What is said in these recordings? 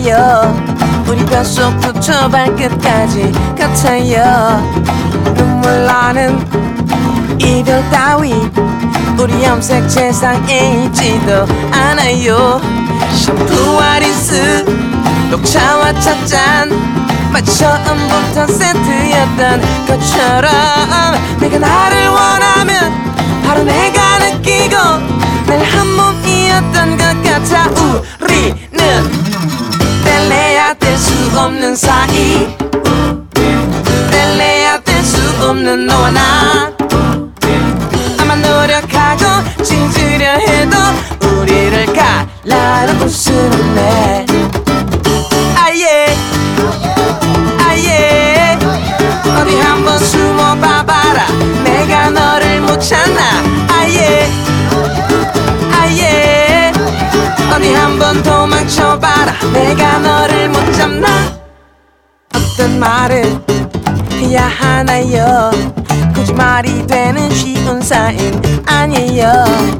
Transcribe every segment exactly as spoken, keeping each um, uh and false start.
않아요. 우리 뼛속부터 발끝까지 같아요. 눈물 나는 이별 따위 우리 염색 세상에 있지도 않아요. 샴푸와 린스 녹차와 찻잔 마치 처음부터 세트였던 것처럼 내가 나를 원하면 바로 내가 느끼고 늘 한 몸이었던 것 같아. 우리는 뗄래야 뗄 수 없는 사이, 뗄래야 뗄 수 없는 너와 나. 아마 노력하고 찢으려 해도 우리를 갈라놓을 순 없네. 아예 아예 어디 한번 숨어봐봐라. 내가 너를 못 찾나. 아예 아예 어디 한번 도망쳐봐라. 내가 너를 못 잡나. 어떤 말을 해야 하나요. 굳이 말이 되는 쉬운 사인 아니에요.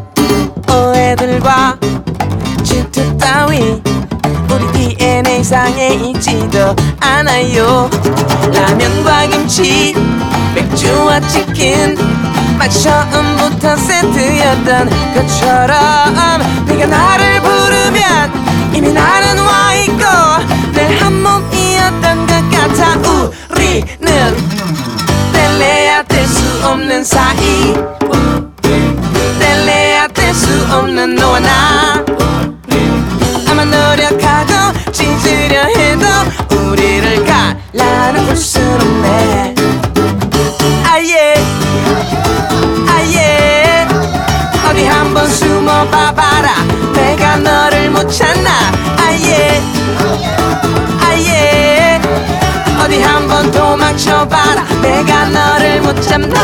오해들과 질투 따위 우리 디엔에이상에 있지도 않아요. 라면과 김치 맥주와 치킨 마치 처음부터 세트였던 것처럼 네가 나를 부르면 이미 나는 와있고 늘 한 몸이었던 것 같아. 우리는 뗄래야 뗄 수 없는 사이, 뗄래야 뗄 수 없는 너와 나. 아마 노력하고 찢으려 해도 우리를 갈라놓을 순 없네. 아예 아예 어디 한번 숨어봐봐라. 내가 너를 못 찾나. 아예 아예 어디 한번 도망쳐봐라. 내가 너를 못 잡나.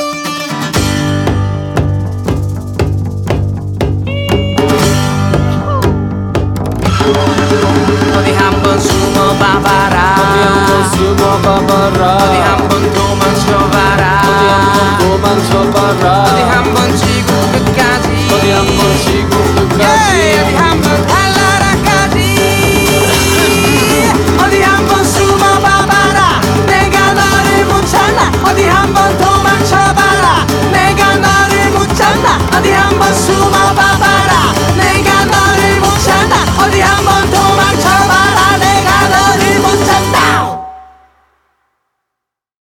어디 한번 숨어봐봐라. 어디 한번 숨어봐봐라. 어디 한번 도망쳐봐라. 어디 한번 도망쳐봐라.